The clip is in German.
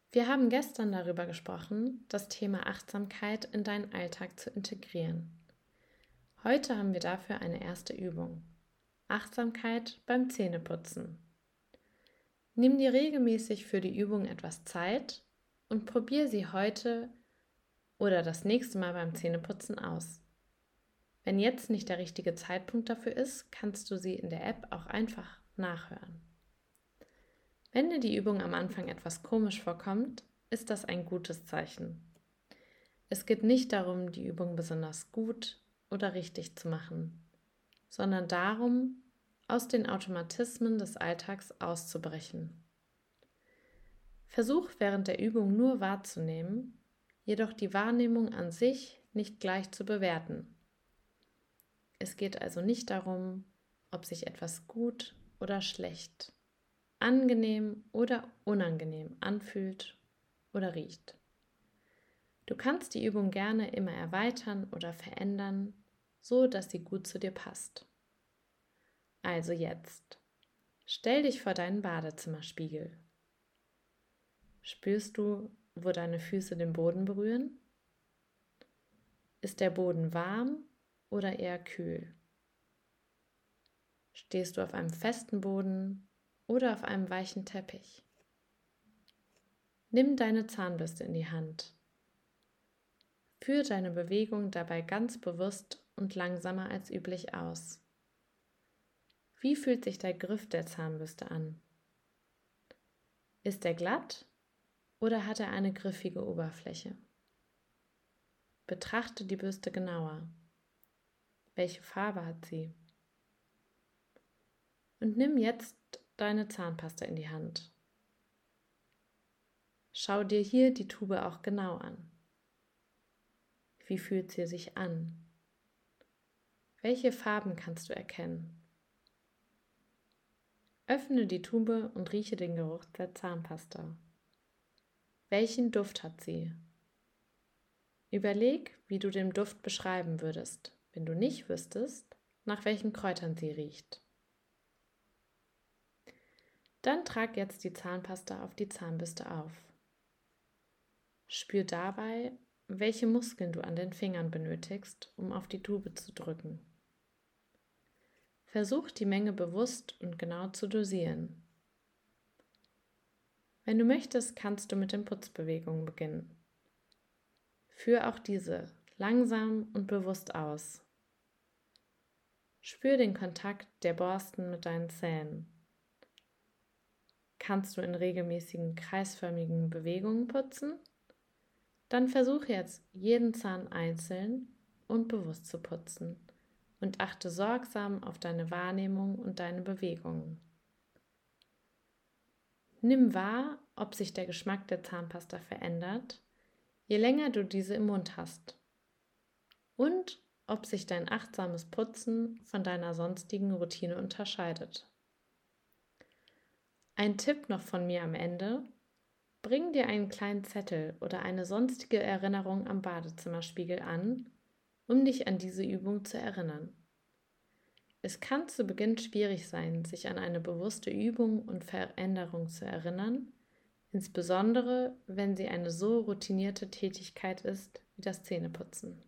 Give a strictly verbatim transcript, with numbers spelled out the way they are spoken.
Wir haben gestern darüber gesprochen, das Thema Achtsamkeit in deinen Alltag zu integrieren. Heute haben wir dafür eine erste Übung. Achtsamkeit beim Zähneputzen. Nimm dir regelmäßig für die Übung etwas Zeit und probier sie heute oder das nächste Mal beim Zähneputzen aus. Wenn jetzt nicht der richtige Zeitpunkt dafür ist, kannst du sie in der App auch einfach nachhören. Wenn dir die Übung am Anfang etwas komisch vorkommt, ist das ein gutes Zeichen. Es geht nicht darum, die Übung besonders gut oder richtig zu machen, sondern darum, aus den Automatismen des Alltags auszubrechen. Versuch während der Übung nur wahrzunehmen, jedoch die Wahrnehmung an sich nicht gleich zu bewerten. Es geht also nicht darum, ob sich etwas gut oder schlecht, angenehm oder unangenehm anfühlt oder riecht. Du kannst die Übung gerne immer erweitern oder verändern, so dass sie gut zu dir passt. Also jetzt, stell dich vor deinen Badezimmerspiegel. Spürst du, wo deine Füße den Boden berühren? Ist der Boden warm oder eher kühl? Stehst du auf einem festen Boden oder auf einem weichen Teppich? Nimm deine Zahnbürste in die Hand. Führe deine Bewegung dabei ganz bewusst und langsamer als üblich aus. Wie fühlt sich der Griff der Zahnbürste an? Ist er glatt oder hat er eine griffige Oberfläche? Betrachte die Bürste genauer. Welche Farbe hat sie? Und nimm jetzt deine Zahnpasta in die Hand. Schau dir hier die Tube auch genau an. Wie fühlt sie sich an? Welche Farben kannst du erkennen? Öffne die Tube und rieche den Geruch der Zahnpasta. Welchen Duft hat sie? Überleg, wie du den Duft beschreiben würdest, wenn du nicht wüsstest, nach welchen Kräutern sie riecht. Dann trag jetzt die Zahnpasta auf die Zahnbürste auf. Spür dabei, welche Muskeln du an den Fingern benötigst, um auf die Tube zu drücken. Versuch die Menge bewusst und genau zu dosieren. Wenn du möchtest, kannst du mit den Putzbewegungen beginnen. Führ auch diese langsam und bewusst aus. Spür den Kontakt der Borsten mit deinen Zähnen. Kannst du in regelmäßigen kreisförmigen Bewegungen putzen? Dann versuche jetzt, jeden Zahn einzeln und bewusst zu putzen und achte sorgsam auf deine Wahrnehmung und deine Bewegungen. Nimm wahr, ob sich der Geschmack der Zahnpasta verändert, je länger du diese im Mund hast, und ob sich dein achtsames Putzen von deiner sonstigen Routine unterscheidet. Ein Tipp noch von mir am Ende: Bring dir einen kleinen Zettel oder eine sonstige Erinnerung am Badezimmerspiegel an, um dich an diese Übung zu erinnern. Es kann zu Beginn schwierig sein, sich an eine bewusste Übung und Veränderung zu erinnern, insbesondere wenn sie eine so routinierte Tätigkeit ist wie das Zähneputzen.